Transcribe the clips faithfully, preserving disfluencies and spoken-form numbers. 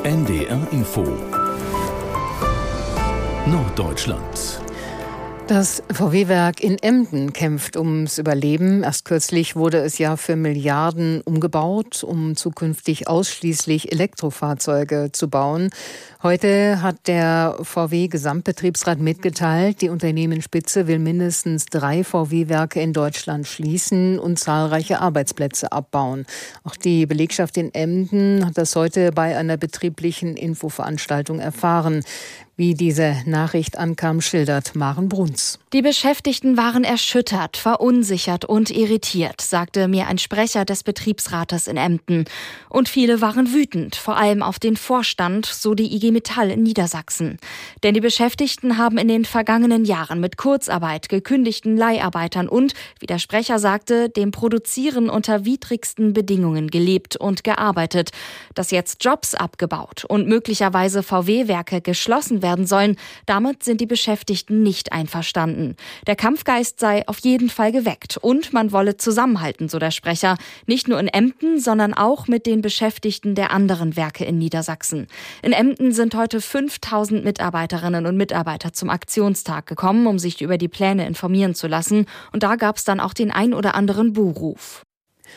N D R Info Norddeutschland. Das V W-Werk in Emden kämpft ums Überleben. Erst kürzlich wurde es ja für Milliarden umgebaut, um zukünftig ausschließlich Elektrofahrzeuge zu bauen. Heute hat der V W-Gesamtbetriebsrat mitgeteilt, die Unternehmensspitze will mindestens drei V W-Werke in Deutschland schließen und zahlreiche Arbeitsplätze abbauen. Auch die Belegschaft in Emden hat das heute bei einer betrieblichen Infoveranstaltung erfahren. Wie diese Nachricht ankam, schildert Maren Bruns. Die Beschäftigten waren erschüttert, verunsichert und irritiert, sagte mir ein Sprecher des Betriebsrates in Emden. Und viele waren wütend, vor allem auf den Vorstand, so die I G Metall in Niedersachsen. Denn die Beschäftigten haben in den vergangenen Jahren mit Kurzarbeit, gekündigten Leiharbeitern und, wie der Sprecher sagte, dem Produzieren unter widrigsten Bedingungen gelebt und gearbeitet. Dass jetzt Jobs abgebaut und möglicherweise V W-Werke geschlossen werden sollen, damit sind die Beschäftigten nicht einverstanden. Der Kampfgeist sei auf jeden Fall geweckt und man wolle zusammenhalten, so der Sprecher, nicht nur in Emden, sondern auch mit den Beschäftigten der anderen Werke in Niedersachsen. In Emden sind heute fünftausend Mitarbeiterinnen und Mitarbeiter zum Aktionstag gekommen, um sich über die Pläne informieren zu lassen, und da gab es dann auch den ein oder anderen Buhruf.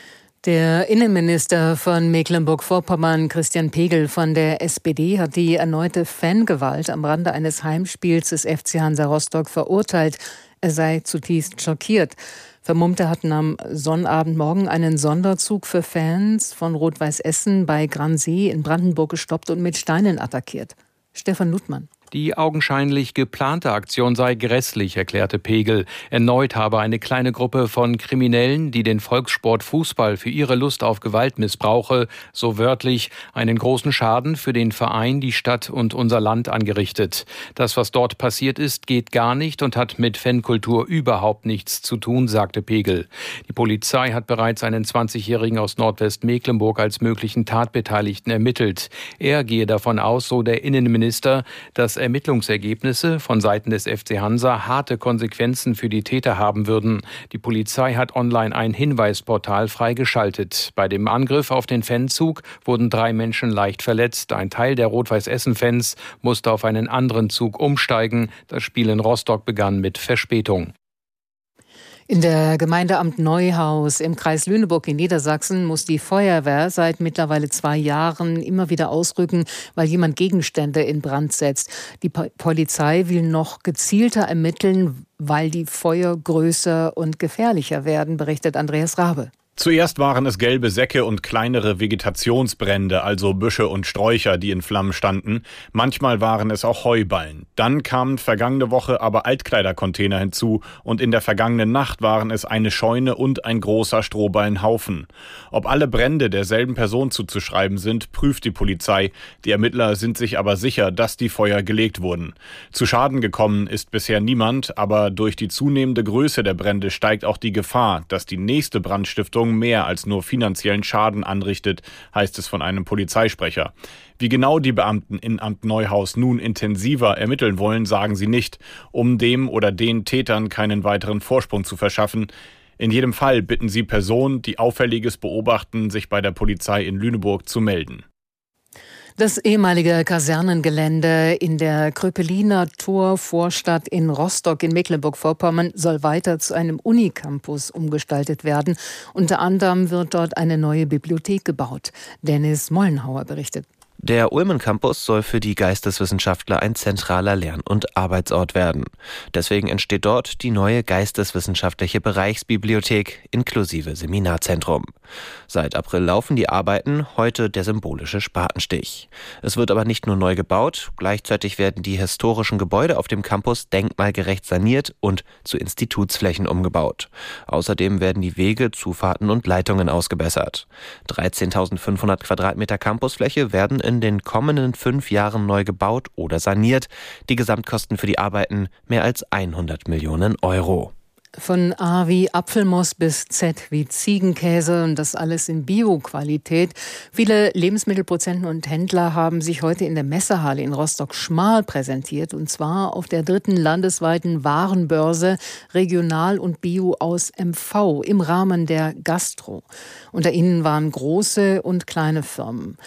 Der Innenminister von Mecklenburg-Vorpommern, Christian Pegel von der S P D, hat die erneute Fangewalt am Rande eines Heimspiels des F C Hansa Rostock verurteilt. Er sei zutiefst schockiert. Vermummte hatten am Sonnabendmorgen einen Sonderzug für Fans von Rot-Weiß Essen bei Gransee in Brandenburg gestoppt und mit Steinen attackiert. Stefan Luttmann. Die augenscheinlich geplante Aktion sei grässlich, erklärte Pegel. Erneut habe eine kleine Gruppe von Kriminellen, die den Volkssport Fußball für ihre Lust auf Gewalt missbrauche, so wörtlich, einen großen Schaden für den Verein, die Stadt und unser Land angerichtet. Das, was dort passiert ist, geht gar nicht und hat mit Fankultur überhaupt nichts zu tun, sagte Pegel. Die Polizei hat bereits einen zwanzigjährigen aus Nordwestmecklenburg als möglichen Tatbeteiligten ermittelt. Er gehe davon aus, so der Innenminister, dass Ermittlungsergebnisse von Seiten des F C Hansa harte Konsequenzen für die Täter haben würden. Die Polizei hat online ein Hinweisportal freigeschaltet. Bei dem Angriff auf den Fanzug wurden drei Menschen leicht verletzt. Ein Teil der Rot-Weiß-Essen-Fans musste auf einen anderen Zug umsteigen. Das Spiel in Rostock begann mit Verspätung. In der Gemeindeamt Neuhaus im Kreis Lüneburg in Niedersachsen muss die Feuerwehr seit mittlerweile zwei Jahren immer wieder ausrücken, weil jemand Gegenstände in Brand setzt. Die Polizei will noch gezielter ermitteln, weil die Feuer größer und gefährlicher werden, berichtet Andreas Rabe. Zuerst waren es gelbe Säcke und kleinere Vegetationsbrände, also Büsche und Sträucher, die in Flammen standen. Manchmal waren es auch Heuballen. Dann kamen vergangene Woche aber Altkleidercontainer hinzu und in der vergangenen Nacht waren es eine Scheune und ein großer Strohballenhaufen. Ob alle Brände derselben Person zuzuschreiben sind, prüft die Polizei. Die Ermittler sind sich aber sicher, dass die Feuer gelegt wurden. Zu Schaden gekommen ist bisher niemand, aber durch die zunehmende Größe der Brände steigt auch die Gefahr, dass die nächste Brandstiftung mehr als nur finanziellen Schaden anrichtet, heißt es von einem Polizeisprecher. Wie genau die Beamten in Amt Neuhaus nun intensiver ermitteln wollen, sagen sie nicht, um dem oder den Tätern keinen weiteren Vorsprung zu verschaffen. In jedem Fall bitten sie Personen, die Auffälliges beobachten, sich bei der Polizei in Lüneburg zu melden. Das ehemalige Kasernengelände in der Kröpeliner Torvorstadt in Rostock in Mecklenburg-Vorpommern soll weiter zu einem Unicampus umgestaltet werden. Unter anderem wird dort eine neue Bibliothek gebaut. Dennis Mollenhauer berichtet. Der Ulmen Campus soll für die Geisteswissenschaftler ein zentraler Lern- und Arbeitsort werden. Deswegen entsteht dort die neue geisteswissenschaftliche Bereichsbibliothek inklusive Seminarzentrum. Seit April laufen die Arbeiten, heute der symbolische Spatenstich. Es wird aber nicht nur neu gebaut, gleichzeitig werden die historischen Gebäude auf dem Campus denkmalgerecht saniert und zu Institutsflächen umgebaut. Außerdem werden die Wege, Zufahrten und Leitungen ausgebessert. dreizehntausendfünfhundert Quadratmeter Campusfläche werden in den kommenden fünf Jahren neu gebaut oder saniert. Die Gesamtkosten für die Arbeiten mehr als hundert Millionen Euro. Von A wie Apfelmus bis Z wie Ziegenkäse und das alles in Bio-Qualität. Viele Lebensmittelproduzenten und Händler haben sich heute in der Messehalle in Rostock-Schmal präsentiert, und zwar auf der dritten landesweiten Warenbörse Regional und Bio aus M V im Rahmen der Gastro. Unter ihnen waren große und kleine Firmen.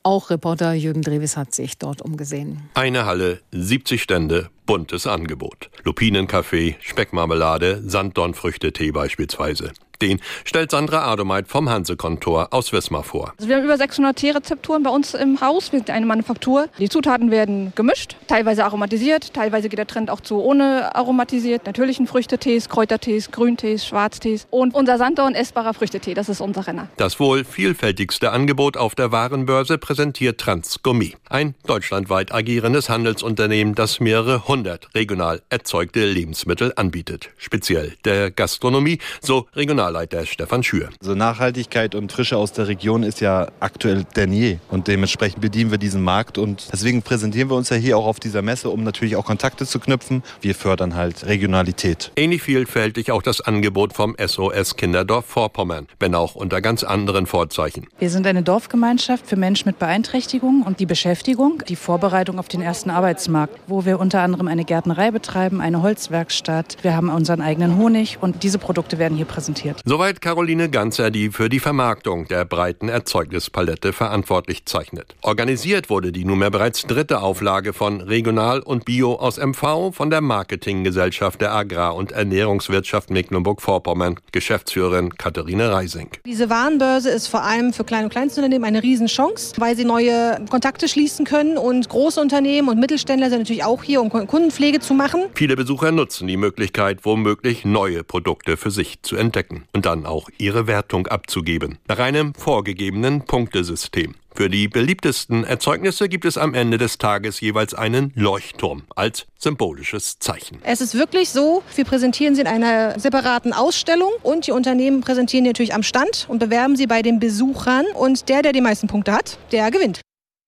Auch Reporter Jürgen Dreves hat sich dort umgesehen. Eine Halle, siebzig Stände, buntes Angebot. Lupinenkaffee, Speckmarmelade, Sanddornfrüchtetee beispielsweise. Den stellt Sandra Adomeit vom Hanse-Kontor aus Wismar vor. Also wir haben über sechshundert Teerezepturen bei uns im Haus. Wir sind eine Manufaktur. Die Zutaten werden gemischt, teilweise aromatisiert, teilweise geht der Trend auch zu ohne aromatisiert. Natürlichen Früchtetees, Kräutertees, Grüntees, Schwarztees und unser Sanddorn essbarer Früchtetee, das ist unser Renner. Das wohl vielfältigste Angebot auf der Warenbörse präsentiert Transgourmet. Ein deutschlandweit agierendes Handelsunternehmen, das mehrere hundert regional erzeugte Lebensmittel anbietet. Speziell der Gastronomie, so regional Leiter Stefan Schür. Also Nachhaltigkeit und Frische aus der Region ist ja aktuell denn je und dementsprechend bedienen wir diesen Markt und deswegen präsentieren wir uns ja hier auch auf dieser Messe, um natürlich auch Kontakte zu knüpfen. Wir fördern halt Regionalität. Ähnlich vielfältig auch das Angebot vom S O S Kinderdorf Vorpommern, wenn auch unter ganz anderen Vorzeichen. Wir sind eine Dorfgemeinschaft für Menschen mit Beeinträchtigung und die Beschäftigung, die Vorbereitung auf den ersten Arbeitsmarkt, wo wir unter anderem eine Gärtnerei betreiben, eine Holzwerkstatt. Wir haben unseren eigenen Honig und diese Produkte werden hier präsentiert. Soweit Caroline Ganzer, die für die Vermarktung der breiten Erzeugnispalette verantwortlich zeichnet. Organisiert wurde die nunmehr bereits dritte Auflage von Regional und Bio aus M V von der Marketinggesellschaft der Agrar- und Ernährungswirtschaft Mecklenburg-Vorpommern, Geschäftsführerin Katharine Reising. Diese Warenbörse ist vor allem für Klein- und Kleinstunternehmen eine Riesenchance, weil sie neue Kontakte schließen können und große Unternehmen und Mittelständler sind natürlich auch hier, um Kundenpflege zu machen. Viele Besucher nutzen die Möglichkeit, womöglich neue Produkte für sich zu entdecken und dann auch ihre Wertung abzugeben, nach einem vorgegebenen Punktesystem. Für die beliebtesten Erzeugnisse gibt es am Ende des Tages jeweils einen Leuchtturm als symbolisches Zeichen. Es ist wirklich so, wir präsentieren sie in einer separaten Ausstellung und die Unternehmen präsentieren die natürlich am Stand und bewerben sie bei den Besuchern und der, der die meisten Punkte hat, der gewinnt.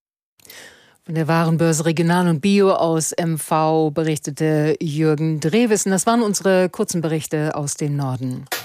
Von der Warenbörse Regional und Bio aus M V berichtete Jürgen Dreves. Das waren unsere kurzen Berichte aus dem Norden.